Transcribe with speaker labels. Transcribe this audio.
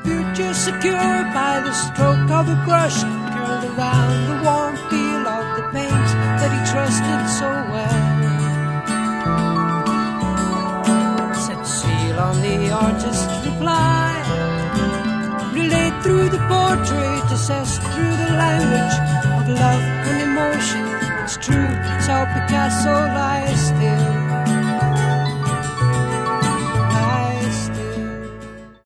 Speaker 1: future secure by the stroke of a brush, curled around the warm feel of the paint that he trusted so well. Set seal on the artist's reply, relate through the portrait, assess through the language of love and emotion. It's true, it's how Picasso lies still.